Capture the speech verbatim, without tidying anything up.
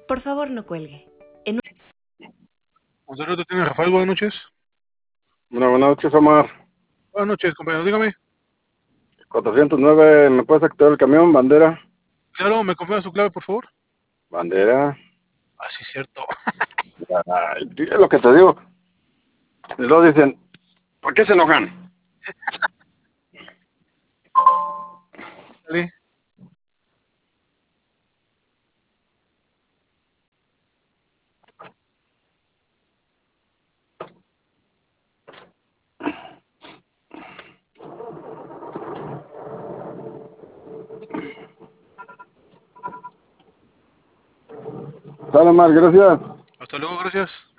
Por favor, no cuelgue. En Monserrat tiene Rafael, buenas noches. Bueno, buenas noches, Omar. Buenas noches, compañero, dígame. cuatrocientos nueve, ¿me puedes activar el camión? Bandera. Claro, ¿me confirma su clave, por favor? Bandera. Ah, sí, cierto. Ay, es lo que te digo. Y luego dicen, ¿por qué se enojan? Dale. Sale, Omar, gracias. Hasta luego, gracias.